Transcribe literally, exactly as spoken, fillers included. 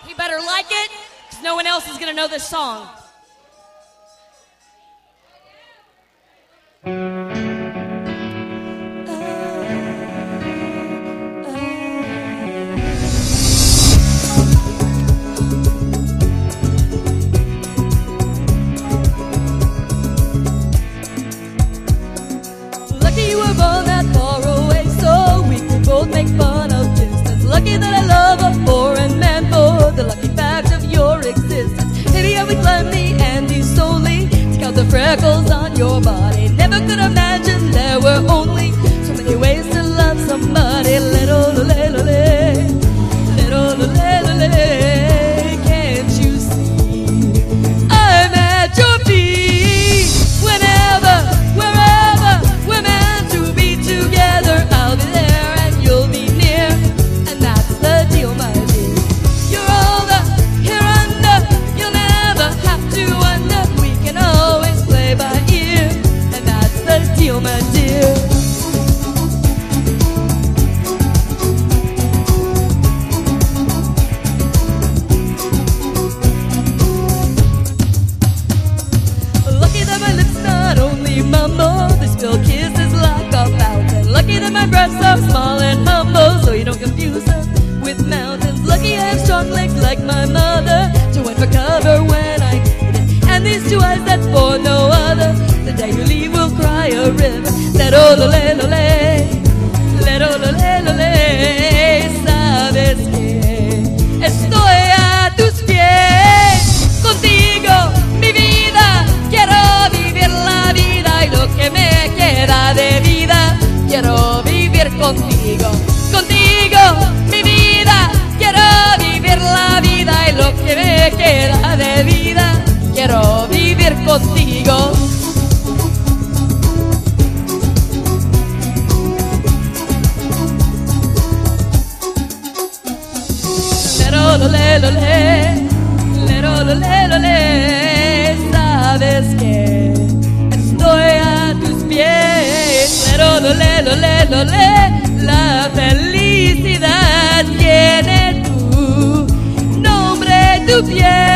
He better like it, because no one else is going to know this song. Lucky you were born that far away, so we could both make fun of distance. Lucky that I love a foreign man for the lucky fact of your existence. Maybe I would climb the Andes solely to count the freckles on your body. Never could imagine there were only so many ways to love somebody. Little, little, little, little, little, little, can't you see? I'm at your feet whenever, wherever we're meant to be together. I'll be there and you'll be near, and that's the deal, my dear. You're older, you're under, you'll never have to wonder. We can always play by ear, and that's the deal, my dear. Lucky that my lips not only mumble, they spill kisses like a fountain. Lucky that my breasts are small and humble, so you don't confuse them with mountains. Lucky I have strong legs like my mother to run for cover when I need it. And these two eyes that for no other, the day you leave will cry a river. Lero, lo, le, lo, le. Lero, lo, le, lo, le. Sabes que estoy a tus pies. Contigo, mi vida, quiero vivir la vida, y lo que me queda de vida quiero vivir contigo. Contigo, mi vida, quiero vivir la vida, y lo que me queda de vida quiero vivir contigo. Lero, lo, le, lo, le. Lero, lo, le, lo, le. Sabes que estoy a tus pies. Lero, lo, le, lo, le, lo, le. La felicidad tiene tu nombre, tu piel.